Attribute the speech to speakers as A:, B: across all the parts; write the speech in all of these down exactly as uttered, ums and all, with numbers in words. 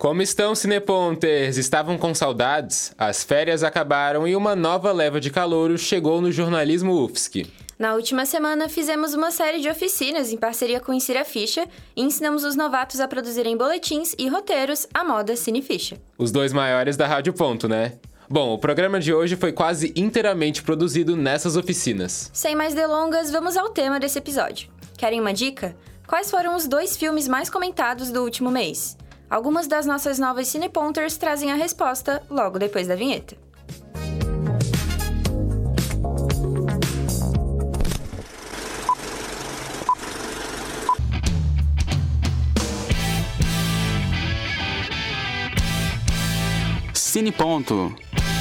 A: Como estão, Cineponters? Estavam com saudades? As férias acabaram e uma nova leva de calouros chegou no jornalismo U F S C.
B: Na última semana, fizemos uma série de oficinas em parceria com Insira Ficha e ensinamos os novatos a produzirem boletins e roteiros à moda Cineficha.
A: Os dois maiores da Rádio Ponto, né? Bom, o programa de hoje foi quase inteiramente produzido nessas oficinas.
B: Sem mais delongas, vamos ao tema desse episódio. Querem uma dica? Quais foram os dois filmes mais comentados do último mês? Algumas das nossas novas Cineponters trazem a resposta logo depois da vinheta.
C: Cineponto.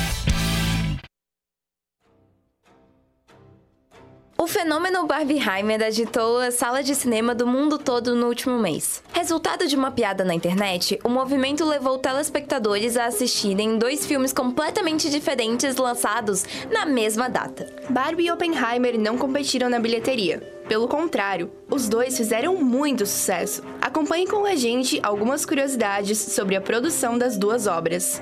D: O fenômeno Barbenheimer agitou a sala de cinema do mundo todo no último mês. Resultado de uma piada na internet, o movimento levou telespectadores a assistirem dois filmes completamente diferentes lançados na mesma data.
E: Barbie e Oppenheimer não competiram na bilheteria. Pelo contrário, os dois fizeram muito sucesso. Acompanhe com a gente algumas curiosidades sobre a produção das duas obras.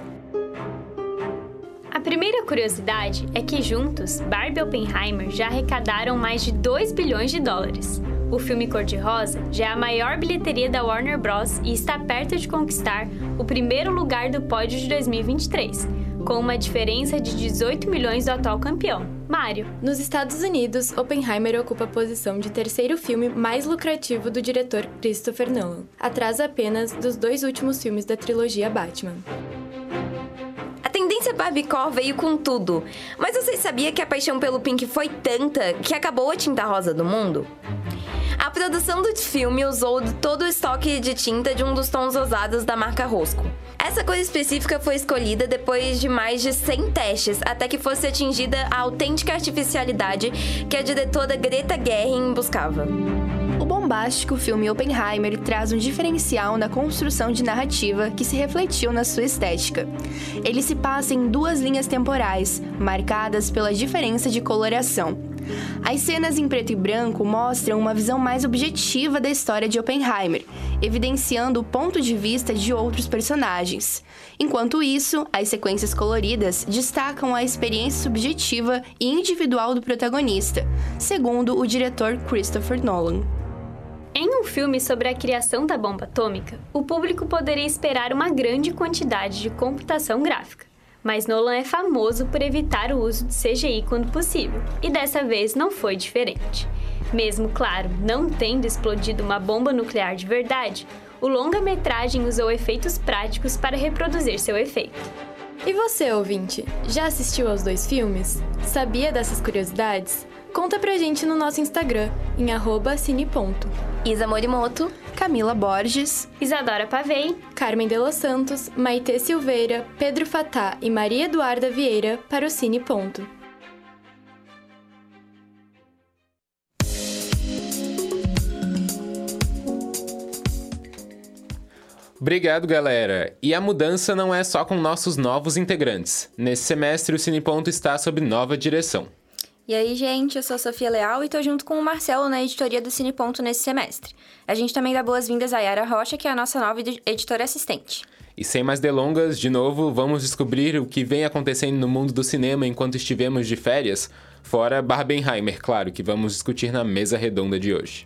F: A primeira curiosidade é que juntos, Barbie e Oppenheimer já arrecadaram mais de dois bilhões de dólares. O filme Cor-de-Rosa já é a maior bilheteria da Warner Bros. E está perto de conquistar o primeiro lugar do pódio de dois mil e vinte e três, com uma diferença de dezoito milhões do atual campeão, Mario.
G: Nos Estados Unidos, Oppenheimer ocupa a posição de terceiro filme mais lucrativo do diretor Christopher Nolan, atrás apenas dos dois últimos filmes da trilogia Batman.
D: A tendência Barbiecore veio com tudo, mas vocês sabiam que a paixão pelo Pink foi tanta que acabou a tinta rosa do mundo? A produção do filme usou todo o estoque de tinta de um dos tons rosados da marca Rosco. Essa cor específica foi escolhida depois de mais de cem testes, até que fosse atingida a autêntica artificialidade que a diretora Greta Gerwig buscava.
E: O bombástico filme Oppenheimer traz um diferencial na construção de narrativa que se refletiu na sua estética. Ele se passa em duas linhas temporais, marcadas pela diferença de coloração. As cenas em preto e branco mostram uma visão mais objetiva da história de Oppenheimer, evidenciando o ponto de vista de outros personagens. Enquanto isso, as sequências coloridas destacam a experiência subjetiva e individual do protagonista, segundo o diretor Christopher Nolan.
F: Em um filme sobre a criação da bomba atômica, o público poderia esperar uma grande quantidade de computação gráfica. Mas Nolan é famoso por evitar o uso de C G I quando possível, e dessa vez não foi diferente. Mesmo, claro, não tendo explodido uma bomba nuclear de verdade, o longa-metragem usou efeitos práticos para reproduzir seu efeito.
G: E você, ouvinte, já assistiu aos dois filmes? Sabia dessas curiosidades? Conta pra gente no nosso Instagram, em arroba cineponto.
D: Isa Morimoto,
E: Camila Borges,
F: Isadora Pavei,
G: Carmen de Los Santos, Maitê Silveira, Pedro Fatá e Maria Eduarda Vieira para o Cine Ponto.
A: Obrigado, galera! E a mudança não é só com nossos novos integrantes. Nesse semestre, o Cineponto está sob nova direção.
B: E aí, gente, eu sou a Sofia Leal e tô junto com o Marcelo na editoria do Cineponto nesse semestre. A gente também dá boas-vindas a Yara Rocha, que é a nossa nova editora assistente.
A: E sem mais delongas, de novo, vamos descobrir o que vem acontecendo no mundo do cinema enquanto estivemos de férias, fora Barbenheimer, claro, que vamos discutir na mesa redonda de hoje.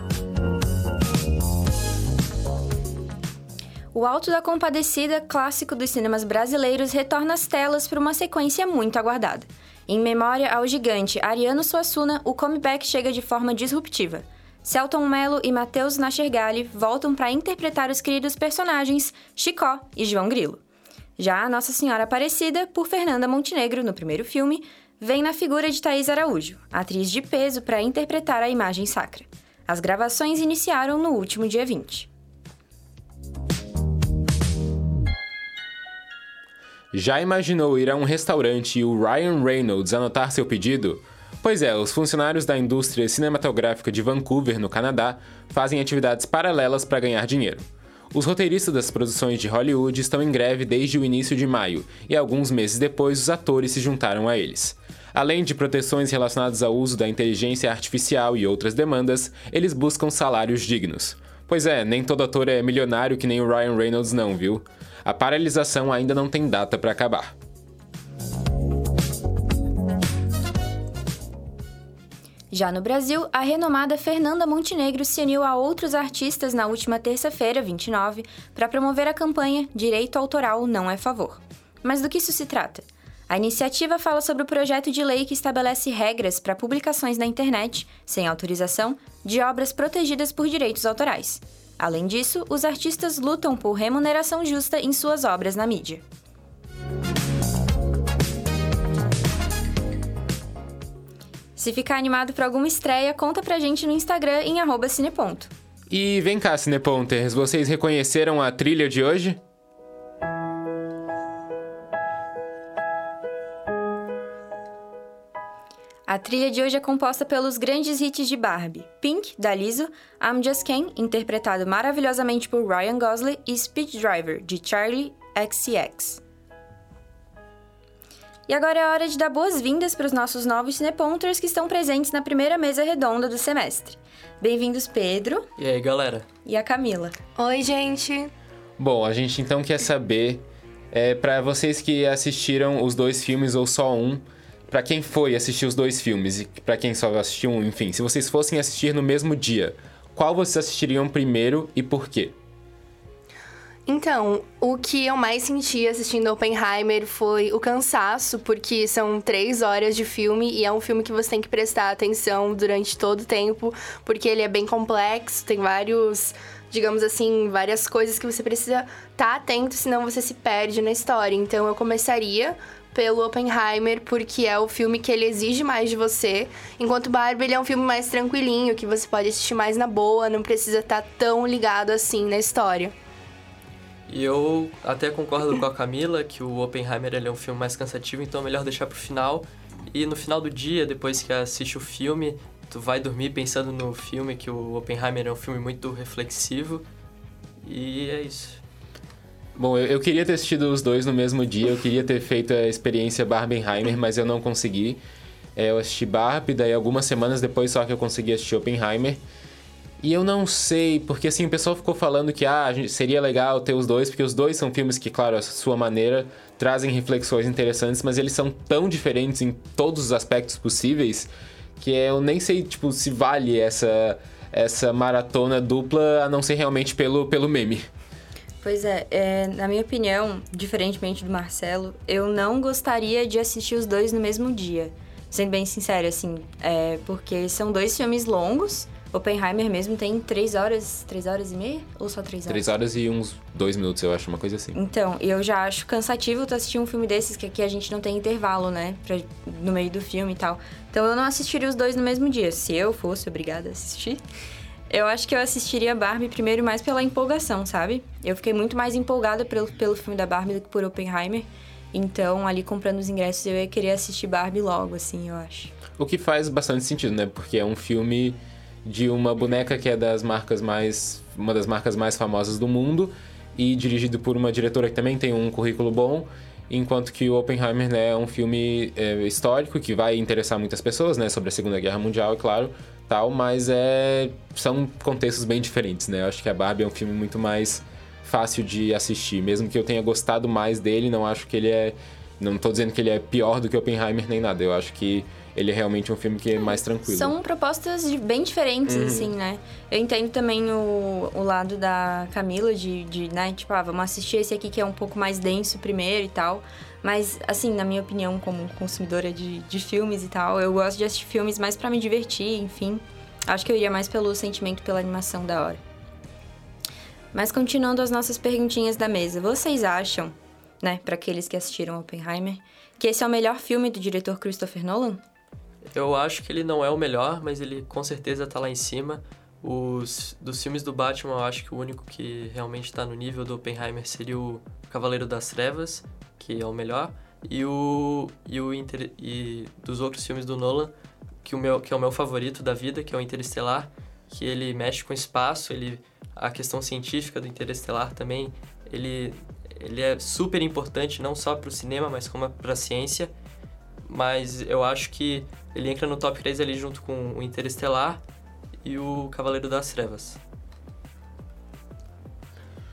B: O Alto da Compadecida, clássico dos cinemas brasileiros, retorna às telas por uma sequência muito aguardada. Em memória ao gigante Ariano Suassuna, o comeback chega de forma disruptiva. Selton Mello e Matheus Nachergali voltam para interpretar os queridos personagens Chicó e João Grilo. Já a Nossa Senhora Aparecida, por Fernanda Montenegro no primeiro filme, vem na figura de Thaís Araújo, atriz de peso para interpretar a imagem sacra. As gravações iniciaram no último dia vinte.
A: Já imaginou ir a um restaurante e o Ryan Reynolds anotar seu pedido? Pois é, os funcionários da indústria cinematográfica de Vancouver, no Canadá, fazem atividades paralelas para ganhar dinheiro. Os roteiristas das produções de Hollywood estão em greve desde o início de maio, e alguns meses depois os atores se juntaram a eles. Além de proteções relacionadas ao uso da inteligência artificial e outras demandas, eles buscam salários dignos. Pois é, nem todo ator é milionário que nem o Ryan Reynolds não, viu? a paralisação ainda não tem data para acabar.
B: Já no Brasil, a renomada Fernanda Montenegro se uniu a outros artistas na última terça-feira, vinte e nove, para promover a campanha Direito Autoral Não é Favor. Mas do que isso se trata? A iniciativa fala sobre o projeto de lei que estabelece regras para publicações na internet, sem autorização, de obras protegidas por direitos autorais. Além disso, os artistas lutam por remuneração justa em suas obras na mídia. Se ficar animado por alguma estreia, conta pra gente no Instagram em arroba cineponto.
A: E vem cá, Cineponters, vocês reconheceram a trilha de hoje?
B: A trilha de hoje é composta pelos grandes hits de Barbie, Pink, da Lizzo, I'm Just Ken, interpretado maravilhosamente por Ryan Gosling, e Speed Driver, de Charli X C X. E agora é hora de dar boas-vindas para os nossos novos Cineponters que estão presentes na primeira mesa redonda do semestre. Bem-vindos, Pedro.
C: E aí, galera?
B: E a Camila.
E: Oi, gente!
A: Bom, a gente então quer saber, é, para vocês que assistiram os dois filmes ou só um, para quem foi assistir os dois filmes e para quem só assistiu um, enfim, se vocês fossem assistir no mesmo dia, qual vocês assistiriam primeiro e por quê?
E: Então, o que eu mais senti assistindo Oppenheimer foi o cansaço, porque são três horas de filme e é um filme que você tem que prestar atenção durante todo o tempo, porque ele é bem complexo, tem vários, digamos assim, várias coisas que você precisa estar atento, senão você se perde na história. Então, eu começaria pelo Oppenheimer, porque é o filme que ele exige mais de você, enquanto Barbie ele é um filme mais tranquilinho, que você pode assistir mais na boa, não precisa estar tão ligado assim na história.
C: E eu até concordo com a Camila que o Oppenheimer ele é um filme mais cansativo, então é melhor deixar pro final. E no final do dia, depois que assiste o filme, tu vai dormir pensando no filme, que o Oppenheimer é um filme muito reflexivo. E é isso.
A: Bom, eu, eu queria ter assistido os dois no mesmo dia, eu queria ter feito a experiência Barbenheimer, mas eu não consegui. É, eu assisti Barbie, daí algumas semanas depois só que eu consegui assistir Oppenheimer. E eu não sei, porque assim, o pessoal ficou falando que ah, seria legal ter os dois, porque os dois são filmes que, claro, à sua maneira, trazem reflexões interessantes, mas eles são tão diferentes em todos os aspectos possíveis, que eu nem sei, tipo, se vale essa, essa maratona dupla, a não ser realmente pelo, pelo meme.
B: Pois é, é, na minha opinião, diferentemente do Marcelo, eu não gostaria de assistir os dois no mesmo dia. Sendo bem sincero, assim, é, porque são dois filmes longos. Oppenheimer mesmo tem três horas, três horas e meia? Ou só três horas?
A: Três horas e uns dois minutos, eu acho, uma coisa assim.
B: Então, eu já acho cansativo tu assistir um filme desses, que aqui a gente não tem intervalo, né? Pra, no meio do filme e tal. Então, eu não assistiria os dois no mesmo dia. Se eu fosse obrigada a assistir, eu acho que eu assistiria Barbie primeiro mais pela empolgação, sabe? Eu fiquei muito mais empolgada pelo, pelo filme da Barbie do que por Oppenheimer. Então, ali comprando os ingressos, eu ia querer assistir Barbie logo, assim, eu acho.
A: O que faz bastante sentido, né? Porque é um filme de uma boneca que é das marcas mais, uma das marcas mais famosas do mundo e dirigido por uma diretora que também tem um currículo bom, enquanto que o Oppenheimer, né, é um filme é, histórico que vai interessar muitas pessoas, né, sobre a Segunda Guerra Mundial, é claro, tal, mas é, são contextos bem diferentes, né? Eu acho que a Barbie é um filme muito mais fácil de assistir, mesmo que eu tenha gostado mais dele, não acho que ele é, não tô dizendo que ele é pior do que Oppenheimer nem nada, eu acho que ele é realmente um filme que é mais tranquilo.
B: São propostas bem diferentes, uhum. assim, né? Eu entendo também o, o lado da Camila de, de, né? Tipo, ah, vamos assistir esse aqui que é um pouco mais denso primeiro e tal. Mas, assim, na minha opinião, como consumidora de, de filmes e tal, eu gosto de assistir filmes mais pra me divertir, enfim. Acho que eu iria mais pelo sentimento, pela animação da hora. Mas continuando as nossas perguntinhas da mesa, vocês acham, né, pra aqueles que assistiram Oppenheimer, que esse é o melhor filme do diretor Christopher Nolan?
C: Eu acho que ele não é o melhor, mas ele com certeza tá lá em cima. Os, dos filmes do Batman, eu acho que o único que realmente tá no nível do Oppenheimer seria o Cavaleiro das Trevas, que é o melhor. E, o, e, o Inter, e dos outros filmes do Nolan, que, o meu, que é o meu favorito da vida, que é o Interestelar, que ele mexe com o espaço, ele, a questão científica do Interestelar também, ele, ele é super importante, não só pro cinema, mas como pra ciência. Mas eu acho que ele entra no top três ali junto com o Interestelar e o Cavaleiro das Trevas.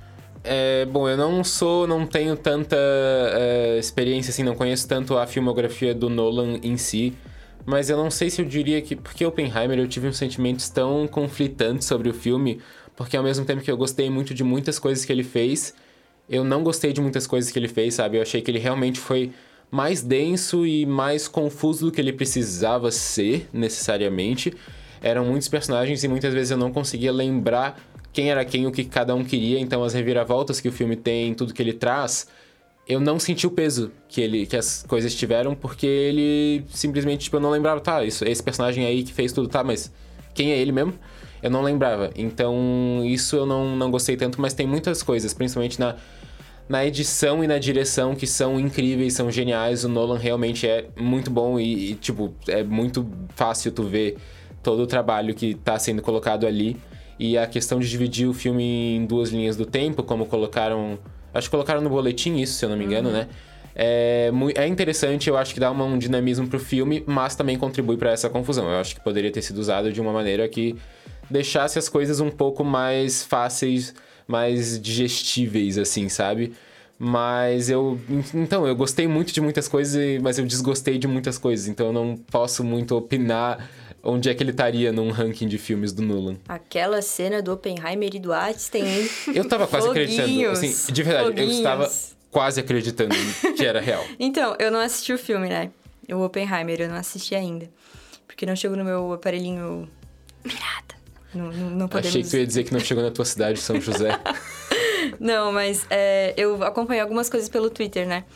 A: É, bom, eu não sou, não tenho tanta uh, experiência, assim, não conheço tanto a filmografia do Nolan em si, mas eu não sei se eu diria que... Porque Oppenheimer eu tive uns sentimentos tão conflitantes sobre o filme, porque ao mesmo tempo que eu gostei muito de muitas coisas que ele fez, eu não gostei de muitas coisas que ele fez, sabe? Eu achei que ele realmente foi mais denso e mais confuso do que ele precisava ser, necessariamente. Eram muitos personagens e muitas vezes eu não conseguia lembrar quem era quem, o que cada um queria. Então as reviravoltas que o filme tem, tudo que ele traz, eu não senti o peso que, ele, que as coisas tiveram, porque ele simplesmente, tipo, eu não lembrava, tá, isso, esse personagem aí que fez tudo, tá, mas quem é ele mesmo? Eu não lembrava. Então isso eu não, não gostei tanto, mas tem muitas coisas, principalmente na, na edição e na direção, que são incríveis, são geniais. O Nolan realmente é muito bom e, e tipo, é muito fácil tu ver todo o trabalho que tá sendo colocado ali. E a questão de dividir o filme em duas linhas do tempo, como colocaram... Acho que colocaram no boletim isso, se eu não me engano, uhum. né? É, é interessante, eu acho que dá um dinamismo pro filme, mas também contribui para essa confusão. Eu acho que poderia ter sido usado de uma maneira que deixasse as coisas um pouco mais fáceis, mais digestíveis, assim, sabe? Mas eu... Então, eu gostei muito de muitas coisas, mas eu desgostei de muitas coisas. Então eu não posso muito opinar onde é que ele estaria num ranking de filmes do Nolan.
B: Aquela cena do Oppenheimer e do Einstein, hein?
A: Eu tava quase acreditando, assim, de verdade, Foguinhos. eu estava quase acreditando que era real.
B: Então, eu não assisti o filme, né? O Oppenheimer, eu não assisti ainda. Porque não chegou no meu aparelhinho pirata. Não, não, não podemos...
A: Achei que tu ia dizer que não chegou na tua cidade, São José.
B: Não, mas é, eu acompanhei algumas coisas pelo Twitter, né?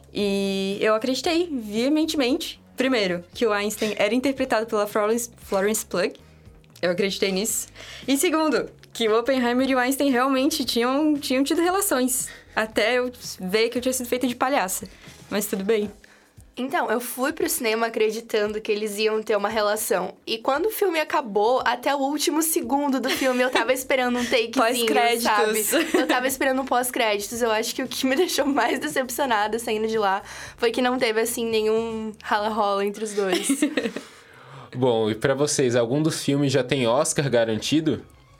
B: E eu acreditei veementemente. Primeiro, que o Einstein era interpretado pela Florence, Florence Pugh. Eu acreditei nisso. E segundo, que o Oppenheimer e o Einstein realmente tinham, tinham tido relações. Até eu ver que eu tinha sido feita de palhaça. Mas tudo bem.
E: Então, eu fui pro cinema acreditando que eles iam ter uma relação. E quando o filme acabou, até o último segundo do filme, eu tava esperando um takezinho,
B: pós-créditos.
E: sabe? Eu tava esperando um pós-créditos. Eu acho que o que me deixou mais decepcionada saindo de lá foi que não teve, assim, nenhum rala-rola entre os dois.
A: Bom, e pra vocês, algum dos filmes já tem Oscar garantido?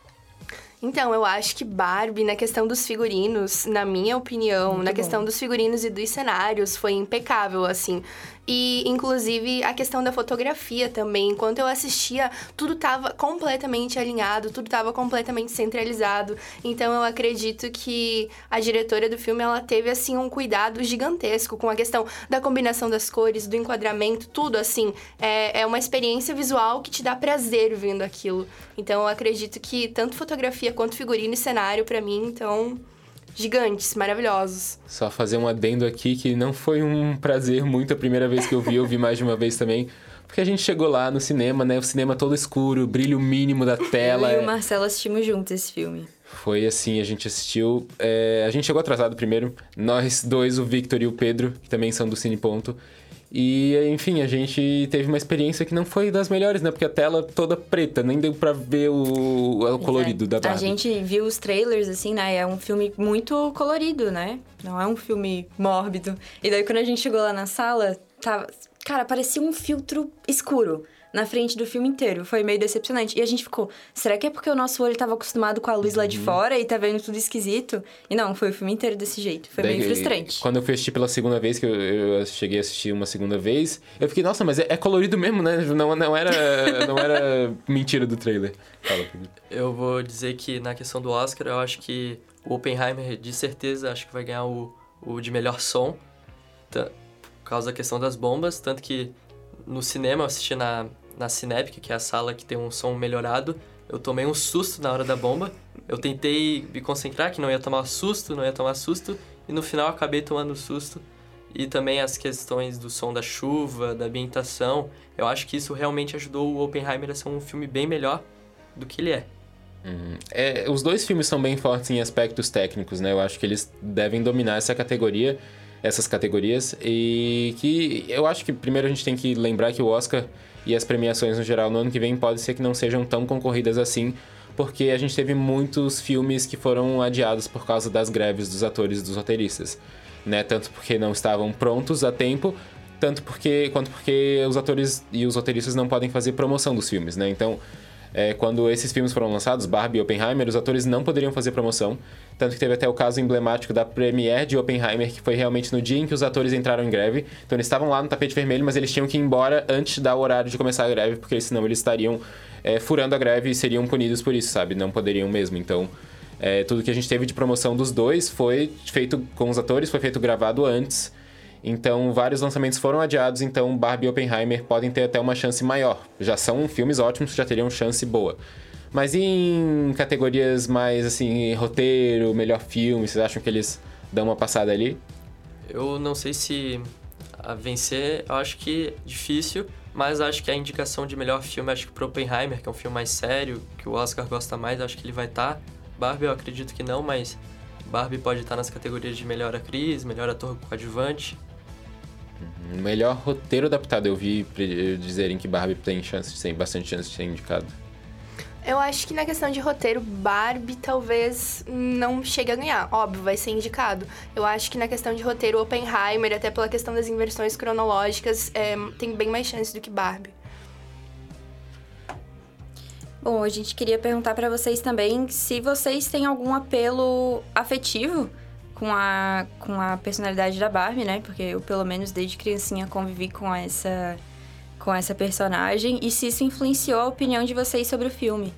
E: Então, eu acho que Barbie, na questão dos figurinos, na minha opinião, Muito na bom. questão dos figurinos e dos cenários, foi impecável, assim. E, inclusive, a questão da fotografia também. Enquanto eu assistia, tudo tava completamente alinhado, tudo tava completamente centralizado. Então, eu acredito que a diretora do filme, ela teve, assim, um cuidado gigantesco com a questão da combinação das cores, do enquadramento, tudo, assim. É, é uma experiência visual que te dá prazer vendo aquilo. Então, eu acredito que tanto fotografia quanto figurino e cenário, pra mim, então... gigantes, maravilhosos.
A: Só fazer um adendo aqui que não foi um prazer muito a primeira vez que eu vi, eu vi mais de uma vez também. Porque a gente chegou lá no cinema, né? O cinema todo escuro, brilho mínimo da tela.
B: Eu e o Marcelo assistimos juntos esse filme.
A: Foi assim, a gente assistiu... É... A gente chegou atrasado primeiro. Nós dois, o Victor e o Pedro, que também são do Cine Ponto. E, enfim, a gente teve uma experiência que não foi das melhores, né? Porque a tela toda preta, nem deu pra ver o, o colorido da Barbie.
B: A gente viu os trailers, assim, né? É um filme muito colorido, né? Não é um filme mórbido. E daí, quando a gente chegou lá na sala, tava... Cara, parecia um filtro escuro na frente do filme inteiro. Foi meio decepcionante. E a gente ficou, será que é porque o nosso olho tava acostumado com a luz uhum. lá de fora e tá vendo tudo esquisito? E não, foi o filme inteiro desse jeito. Foi Daí, meio frustrante.
A: Quando eu fui assistir pela segunda vez, que eu, eu cheguei a assistir uma segunda vez, eu fiquei, nossa, mas é, é colorido mesmo, né? Não, não, era, não era mentira do trailer. Fala, Pedro.
C: Eu vou dizer que na questão do Oscar, eu acho que o Oppenheimer, de certeza, acho que vai ganhar o, o de melhor som. Tá, por causa da questão das bombas. Tanto que no cinema eu assisti na... na Cinepic, que é a sala que tem um som melhorado, eu tomei um susto na hora da bomba. Eu tentei me concentrar, que não ia tomar susto, não ia tomar susto, e no final acabei tomando susto. E também as questões do som da chuva, da ambientação, eu acho que isso realmente ajudou o Oppenheimer a ser um filme bem melhor do que ele é.
A: Uhum. É, os dois filmes são bem fortes em aspectos técnicos, né? Eu acho que eles devem dominar essa categoria, essas categorias, e que eu acho que primeiro a gente tem que lembrar que o Oscar e as premiações no geral no ano que vem pode ser que não sejam tão concorridas assim, porque a gente teve muitos filmes que foram adiados por causa das greves dos atores e dos roteiristas, né? Tanto porque não estavam prontos a tempo, tanto porque, quanto porque os atores e os roteiristas não podem fazer promoção dos filmes, né? Então, é, quando esses filmes foram lançados, Barbie e Oppenheimer, os atores não poderiam fazer promoção. Tanto que teve até o caso emblemático da premiere de Oppenheimer, que foi realmente no dia em que os atores entraram em greve. Então eles estavam lá no tapete vermelho, mas eles tinham que ir embora antes da horário de começar a greve, porque senão eles estariam é, furando a greve e seriam punidos por isso, sabe? Não poderiam mesmo. Então, é, tudo que a gente teve de promoção dos dois foi feito com os atores, foi feito gravado antes. Então, vários lançamentos foram adiados, então Barbie e Oppenheimer podem ter até uma chance maior. Já são filmes ótimos, já teriam chance boa. Mas em categorias mais, assim, roteiro, melhor filme, vocês acham que eles dão uma passada ali?
C: Eu não sei se a vencer, eu acho que é difícil, mas acho que a indicação de melhor filme, acho que pro Oppenheimer, que é um filme mais sério, que o Oscar gosta mais, acho que ele vai estar. Barbie eu acredito que não, mas Barbie pode estar nas categorias de melhor atriz, melhor ator coadjuvante.
A: Melhor roteiro adaptado, eu vi dizerem que Barbie tem chance de ser, bastante chance de ser indicado.
E: Eu acho que na questão de roteiro, Barbie talvez não chegue a ganhar. Óbvio, vai ser indicado. Eu acho que na questão de roteiro, Oppenheimer, até pela questão das inversões cronológicas, é, tem bem mais chance do que Barbie.
B: Bom, a gente queria perguntar pra vocês também se vocês têm algum apelo afetivo com a, com a personalidade da Barbie, né? Porque eu, pelo menos, desde criancinha convivi com essa, com essa personagem. E se isso influenciou a opinião de vocês sobre o filme.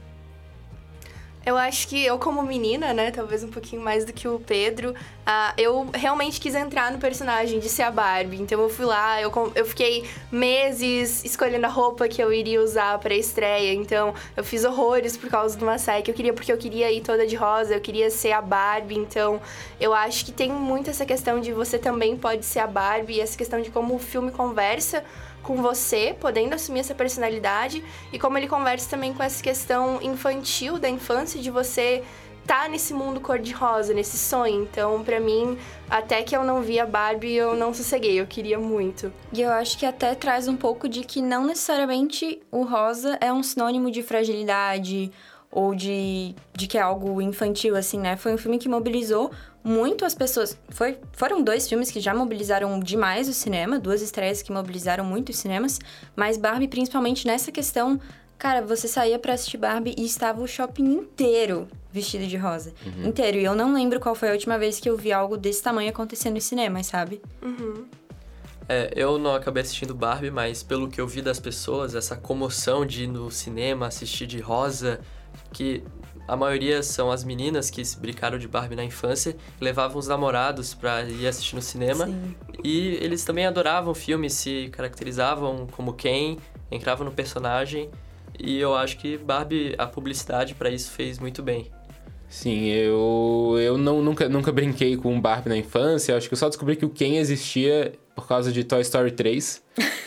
E: Eu acho que eu, como menina, né, talvez um pouquinho mais do que o Pedro, uh, eu realmente quis entrar no personagem de ser a Barbie. Então eu fui lá, eu, eu fiquei meses escolhendo a roupa que eu iria usar pra estreia. Então eu fiz horrores por causa de uma saia que eu queria, porque eu queria ir toda de rosa, eu queria ser a Barbie. Então eu acho que tem muito essa questão de você também pode ser a Barbie, e essa questão de como o filme conversa com você, podendo assumir essa personalidade, e como ele conversa também com essa questão infantil da infância, de você tá nesse mundo cor-de-rosa, nesse sonho. Então, pra mim, até que eu não vi a Barbie, eu não sosseguei, eu queria muito.
B: E eu acho que até traz um pouco de que não necessariamente o rosa é um sinônimo de fragilidade ou de, de que é algo infantil, assim, né? Foi um filme que mobilizou muito as pessoas. Foi, foram dois filmes que já mobilizaram demais o cinema, duas estreias que mobilizaram muito os cinemas, mas Barbie, principalmente nessa questão, cara, você saía pra assistir Barbie e estava o shopping inteiro vestido de rosa. Uhum. Inteiro. E eu não lembro qual foi a última vez que eu vi algo desse tamanho acontecendo nos cinemas, sabe?
E: Uhum.
C: É, eu não acabei assistindo Barbie, mas pelo que eu vi das pessoas, essa comoção de ir no cinema, assistir de rosa, que a maioria são as meninas que brincaram de Barbie na infância, levavam os namorados pra ir assistir no cinema.
B: Sim.
C: E eles também adoravam o filme, se caracterizavam como Ken, entravam no personagem. E eu acho que Barbie, a publicidade pra isso fez muito bem.
A: Sim, eu, eu não, nunca, nunca brinquei com Barbie na infância. Acho que eu só descobri que o Ken existia por causa de Toy Story três.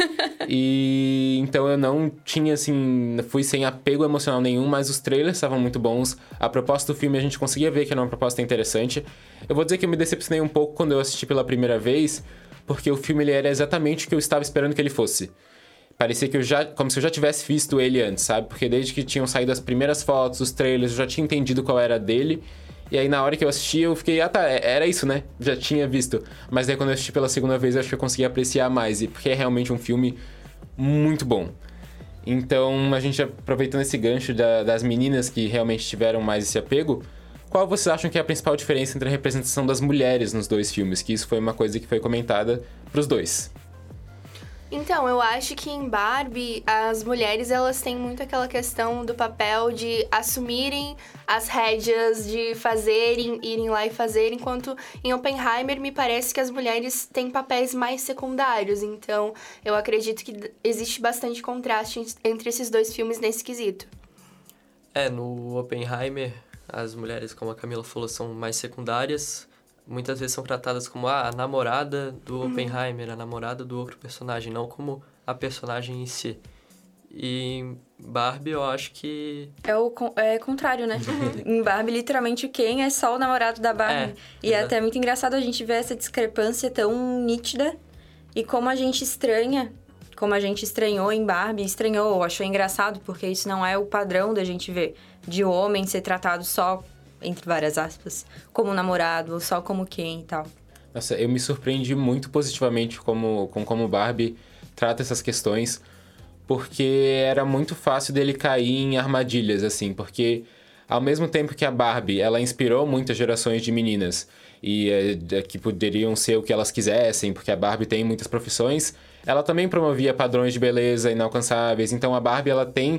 A: E então eu não tinha, assim, fui sem apego emocional nenhum, mas os trailers estavam muito bons. A proposta do filme a gente conseguia ver que era uma proposta interessante. Eu vou dizer que eu me decepcionei um pouco quando eu assisti pela primeira vez, porque o filme ele era exatamente o que eu estava esperando que ele fosse. Parecia que eu já, como se eu já tivesse visto ele antes, sabe? Porque desde que tinham saído as primeiras fotos, os trailers, eu já tinha entendido qual era dele. E aí na hora que eu assisti, eu fiquei, ah tá, era isso, né? Já tinha visto. Mas daí quando eu assisti pela segunda vez, eu acho que eu consegui apreciar mais. E porque é realmente um filme muito bom. Então, a gente aproveitando esse gancho da, das meninas que realmente tiveram mais esse apego, qual vocês acham que é a principal diferença entre a representação das mulheres nos dois filmes? Que isso foi uma coisa que foi comentada pros dois.
E: Então, eu acho que em Barbie, as mulheres, elas têm muito aquela questão do papel de assumirem as rédeas, de fazerem, irem lá e fazerem, enquanto em Oppenheimer me parece que as mulheres têm papéis mais secundários. Então, eu acredito que existe bastante contraste entre esses dois filmes nesse quesito.
C: É, no Oppenheimer, as mulheres, como a Camila falou, são mais secundárias. Muitas vezes são tratadas como ah, a namorada do uhum. Oppenheimer, a namorada do outro personagem, não como a personagem em si. E em Barbie, eu acho que...
B: É o é contrário, né? Em Barbie, literalmente, o Ken é só o namorado da Barbie. É, e é até muito engraçado a gente ver essa discrepância tão nítida. E como a gente estranha, como a gente estranhou em Barbie, estranhou ou achou engraçado, porque isso não é o padrão da gente ver. De homem ser tratado só, entre várias aspas, como namorado, ou só como Ken e tal.
A: Nossa, eu me surpreendi muito positivamente como, com como Barbie trata essas questões, porque era muito fácil dele cair em armadilhas, assim, porque ao mesmo tempo que a Barbie, ela inspirou muitas gerações de meninas e é, que poderiam ser o que elas quisessem, porque a Barbie tem muitas profissões, ela também promovia padrões de beleza inalcançáveis. Então a Barbie, ela tem...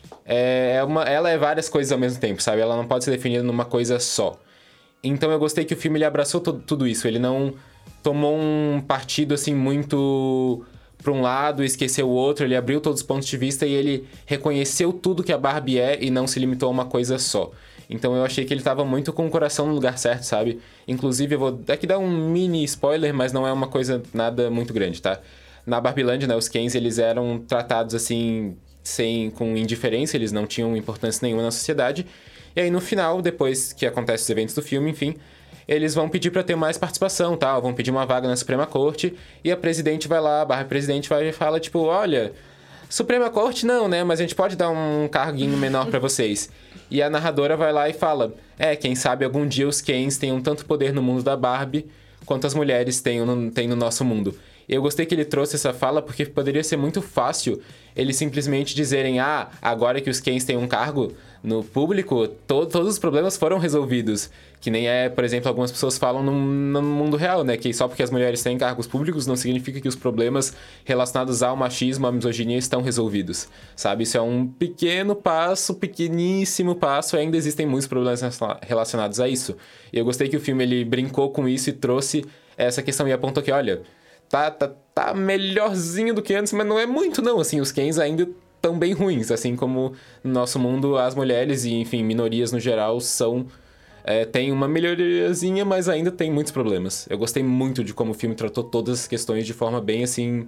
A: É uma, ela é várias coisas ao mesmo tempo, sabe? Ela não pode ser definida numa coisa só. Então eu gostei que o filme ele abraçou tudo, tudo isso. Ele não tomou um partido, assim, muito para um lado e esqueceu o outro. Ele abriu todos os pontos de vista e ele reconheceu tudo que a Barbie é e não se limitou a uma coisa só. Então eu achei que ele tava muito com o coração no lugar certo, sabe? Inclusive, eu vou aqui dar um mini spoiler, mas não é uma coisa nada muito grande, tá? Na Barbieland, né, os Kens, eles eram tratados, assim, sem, com indiferença, eles não tinham importância nenhuma na sociedade. E aí, no final, depois que acontecem os eventos do filme, enfim, eles vão pedir pra ter mais participação, tal, vão pedir uma vaga na Suprema Corte, e a presidente vai lá, a Barbie presidente vai e fala, tipo, olha, Suprema Corte não, né, mas a gente pode dar um carguinho menor pra vocês. E a narradora vai lá e fala, é, quem sabe algum dia os Kens tenham tanto poder no mundo da Barbie quanto as mulheres têm no, têm no nosso mundo. Eu gostei que ele trouxe essa fala porque poderia ser muito fácil eles simplesmente dizerem, ah, agora que os Kens têm um cargo no público, to- todos os problemas foram resolvidos. Que nem é, por exemplo, algumas pessoas falam no, no mundo real, né? Que só porque as mulheres têm cargos públicos não significa que os problemas relacionados ao machismo, à misoginia estão resolvidos, sabe? Isso é um pequeno passo, pequeníssimo passo, e ainda existem muitos problemas relacionados a isso. E eu gostei que o filme ele brincou com isso e trouxe essa questão e apontou que, olha, tá, tá, tá melhorzinho do que antes, mas não é muito não, assim, os Kens ainda estão bem ruins, assim como no nosso mundo as mulheres e, enfim, minorias no geral são... É, tem uma melhoriazinha, mas ainda tem muitos problemas. Eu gostei muito de como o filme tratou todas as questões de forma bem, assim...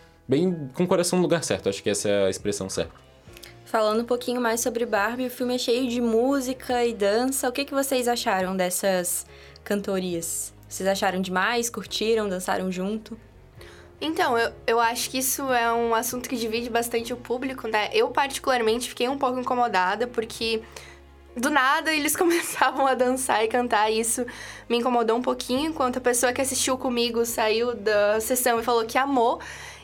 A: Bem com o coração no lugar certo, acho que essa é a expressão certa.
B: Falando um pouquinho mais sobre Barbie, o filme é cheio de música e dança. O que, que vocês acharam dessas cantorias? Vocês acharam demais? Curtiram? Dançaram junto?
E: Então, eu, eu acho que isso é um assunto que divide bastante o público, né? Eu, particularmente, fiquei um pouco incomodada, porque... Do nada, eles começavam a dançar e cantar, e isso me incomodou um pouquinho, enquanto a pessoa que assistiu comigo saiu da sessão e falou que amou.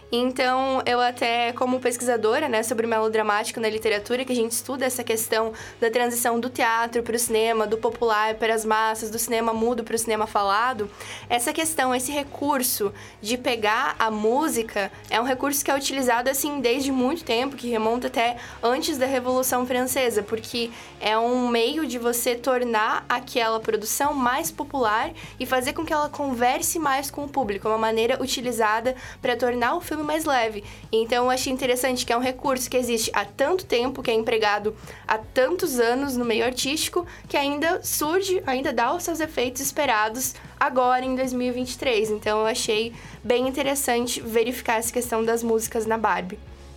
E: Então, eu até, como pesquisadora, né, sobre melodramático na literatura, que a gente estuda essa questão da transição do teatro para o cinema, do popular para as massas, do cinema mudo para o cinema falado, essa questão, esse recurso de pegar a música é um recurso que é utilizado, assim, desde muito tempo, que remonta até antes da Revolução Francesa, porque é um meio de você tornar aquela produção mais popular e fazer com que ela converse mais com o público, é uma maneira utilizada para tornar o filme mais leve. Então eu achei interessante que é um recurso que existe há tanto tempo, que é empregado há tantos anos no meio artístico, que ainda surge, ainda dá os seus efeitos esperados agora em dois mil e vinte e três. Então eu achei bem interessante verificar essa questão das músicas na Barbie.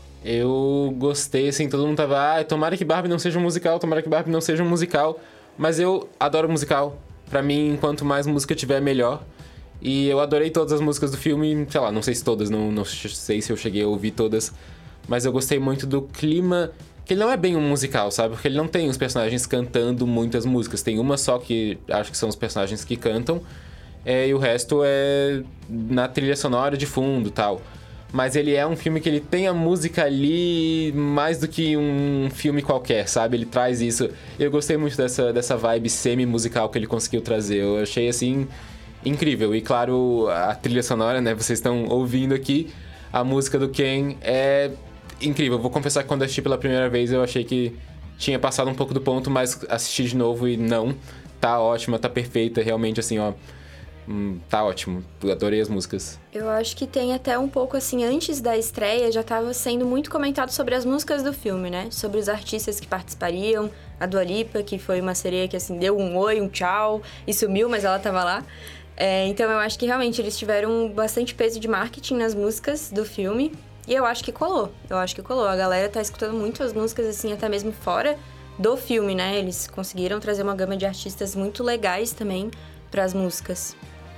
A: Eu gostei, assim, todo mundo tava, ah, tomara que Barbie não seja um musical, tomara que Barbie não seja um musical, mas eu adoro musical. Pra mim, quanto mais música tiver, melhor. E eu adorei todas as músicas do filme, sei lá, não sei se todas, não, não sei se eu cheguei a ouvir todas, mas eu gostei muito do clima, que ele não é bem um musical, sabe? Porque ele não tem os personagens cantando muitas músicas, tem uma só que acho que são os personagens que cantam, é, e o resto é na trilha sonora de fundo e tal. Mas ele é um filme que ele tem a música ali mais do que um filme qualquer, sabe? Ele traz isso. Eu gostei muito dessa, dessa vibe semi-musical que ele conseguiu trazer, eu achei assim... incrível. E claro, a trilha sonora, né? Vocês estão ouvindo aqui. A música do Ken é incrível. Vou confessar que quando assisti pela primeira vez eu achei que tinha passado um pouco do ponto, mas assisti de novo e não. Tá ótima, tá perfeita. Realmente, assim, ó... Hum, tá ótimo. Adorei as músicas.
B: Eu acho que tem até um pouco, assim, antes da estreia, já tava sendo muito comentado sobre as músicas do filme, né? Sobre os artistas que participariam. A Dua Lipa, que foi uma sereia que, assim, deu um oi, um tchau e sumiu, mas ela tava lá. É, então eu acho que realmente eles tiveram bastante peso de marketing nas músicas do filme. E eu acho que colou, eu acho que colou. A galera tá escutando muito as músicas, assim, até mesmo fora do filme, né? Eles conseguiram trazer uma gama de artistas muito legais também pras músicas.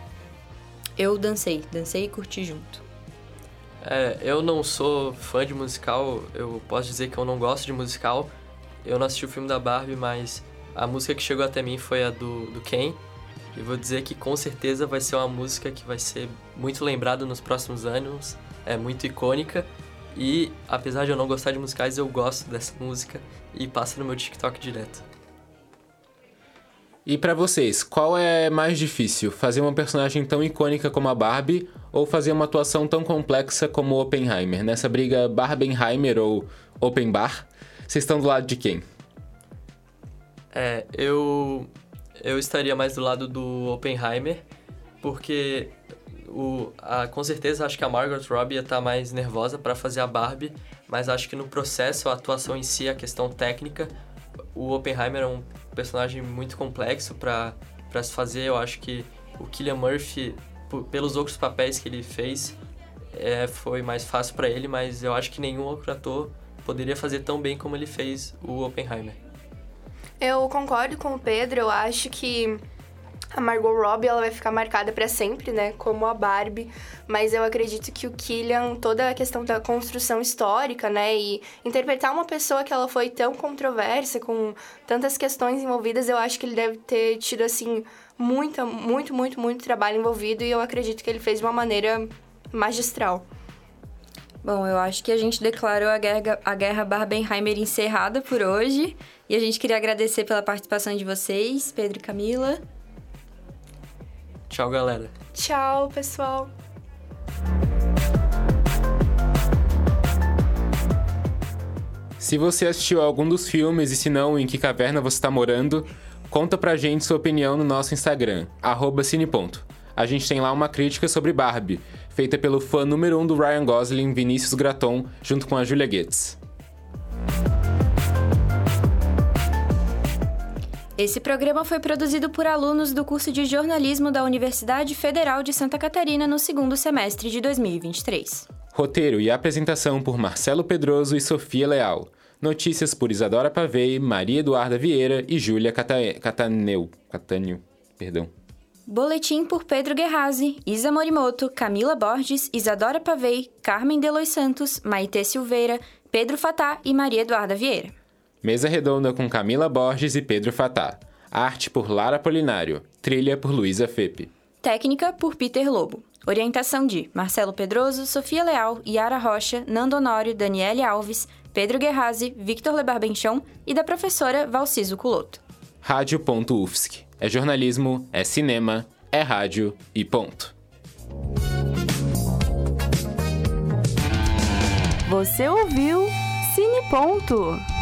B: Eu dancei, dancei e curti junto.
C: É, eu não sou fã de musical, eu posso dizer que eu não gosto de musical. Eu não assisti o filme da Barbie, mas a música que chegou até mim foi a do, do Ken. E vou dizer que com certeza vai ser uma música que vai ser muito lembrada nos próximos anos, é muito icônica. E, apesar de eu não gostar de musicais, eu gosto dessa música e passa no meu TikTok direto.
A: E pra vocês, qual é mais difícil? Fazer uma personagem tão icônica como a Barbie ou fazer uma atuação tão complexa como Oppenheimer? Nessa briga Barbenheimer ou Oppenbar, vocês estão do lado de quem?
C: É, eu, eu estaria mais do lado do Oppenheimer, porque o, a, com certeza acho que a Margot Robbie ia estar mais nervosa para fazer a Barbie, mas acho que no processo, a atuação em si, a questão técnica, o Oppenheimer é um personagem muito complexo para para se fazer. Eu acho que o Cillian Murphy, p- pelos outros papéis que ele fez, é, foi mais fácil para ele, mas eu acho que nenhum outro ator poderia fazer tão bem como ele fez o Oppenheimer.
E: Eu concordo com o Pedro, eu acho que a Margot Robbie ela vai ficar marcada para sempre, né, como a Barbie, mas eu acredito que o Cillian, toda a questão da construção histórica, né, e interpretar uma pessoa que ela foi tão controversa, com tantas questões envolvidas, eu acho que ele deve ter tido, assim, muita, muito, muito, muito trabalho envolvido, e eu acredito que ele fez de uma maneira magistral.
B: Bom, eu acho que a gente declarou a guerra, a guerra Barbenheimer encerrada por hoje. E a gente queria agradecer pela participação de vocês, Pedro e Camila.
C: Tchau, galera.
E: Tchau, pessoal!
A: Se você assistiu a algum dos filmes e se não, em que caverna você está morando, conta pra gente sua opinião no nosso Instagram, arroba cineponto. A gente tem lá uma crítica sobre Barbie, feita pelo fã número um do Ryan Gosling, Vinícius Graton, junto com a Julia Goetz.
B: Esse programa foi produzido por alunos do curso de jornalismo da Universidade Federal de Santa Catarina no segundo semestre de dois mil e vinte e três.
A: Roteiro e apresentação por Marcelo Pedroso e Sofia Leal. Notícias por Isadora Pavei, Maria Eduarda Vieira e Júlia Cata... Cataneu. Catânio, perdão.
B: Boletim por Pedro Guerrazi, Isa Morimoto, Camila Borges, Isadora Pavei, Carmen Delois Santos, Maitê Silveira, Pedro Fatá e Maria Eduarda Vieira.
A: Mesa redonda com Camila Borges e Pedro Fatá. Arte por Lara Polinário. Trilha por Luísa Fepe.
B: Técnica por Peter Lobo. Orientação de Marcelo Pedroso, Sofia Leal, Yara Rocha, Nando Honório, Daniele Alves, Pedro Guerrazi, Victor Lebarbenchon e da professora Valciso Culoto.
A: Rádio ponto U F S C. É jornalismo, é cinema, é rádio e ponto.
H: Você ouviu Cine Ponto.